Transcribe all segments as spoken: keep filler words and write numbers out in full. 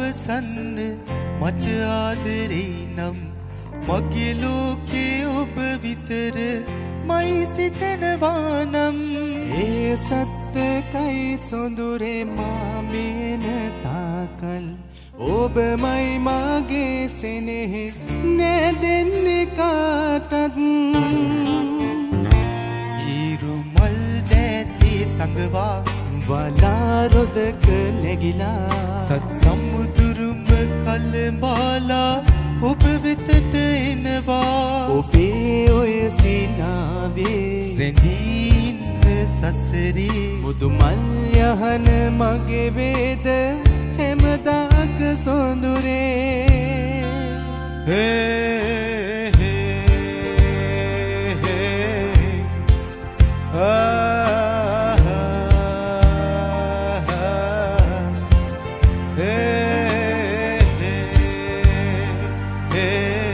අවසන්න මට ආදරේ නම් මගේ ලෝකේ ඔබ විතර මයි සිතනවා නම් ඒ සත්‍යකයි සොඳුරේ මා මේන තාකල් ඔබමයි මාගේ සෙනෙහෙ නැදෙන්නේ කාටත් හිරු මල් දැතේ සඟවා වලාරොදක නැගිලා සත් සමුදුරුම කලඹාලා ඔබ වෙතට එනවා ඔබේ ඔය සිනාවේ රැඳී ඉන්න සසරේ මුදු මල් යහන මගේ වේද හැමදාක සොඳුරේ හේ හේ හේ ආ හේ හේ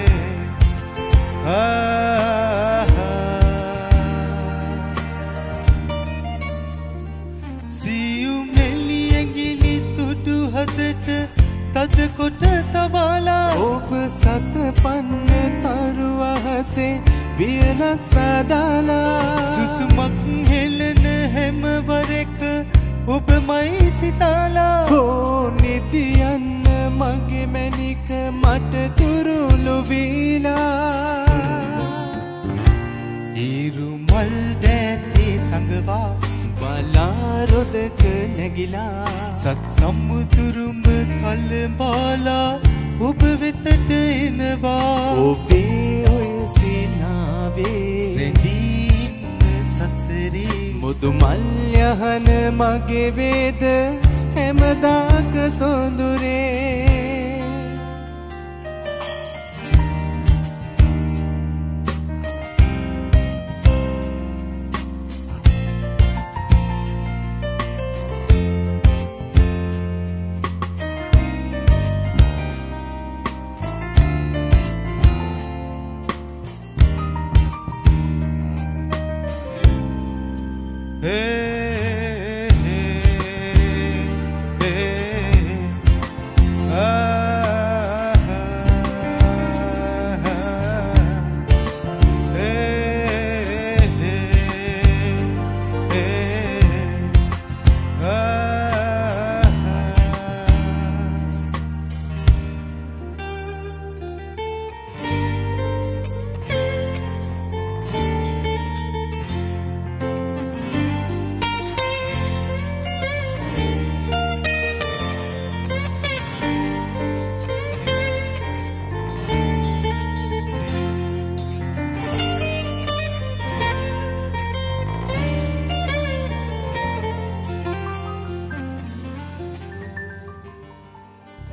සියුම් එළියගිලි තුඩු හදට තද කොට තබාලා ඔබ සත පන්න තරු අහසේ වියනක් සාදාලා සුසුමක් හෙලන හැම වරක ඔබමයි සිතාලා හෝ නිදියන්න මගේ මැනික මට තුරුළු වීලා හිරු මල් දැතේ සඟවා බලාරොදක නැගිලා සත් සමුදුරුම කලඹාලා ඔබ වෙතට එනවා ඔබේ ඔය සිනාවේ රැඳී ඉන්න සසරේ මුදු මල් යහන මගේ වේද හැමදාක සොඳුරේ Hey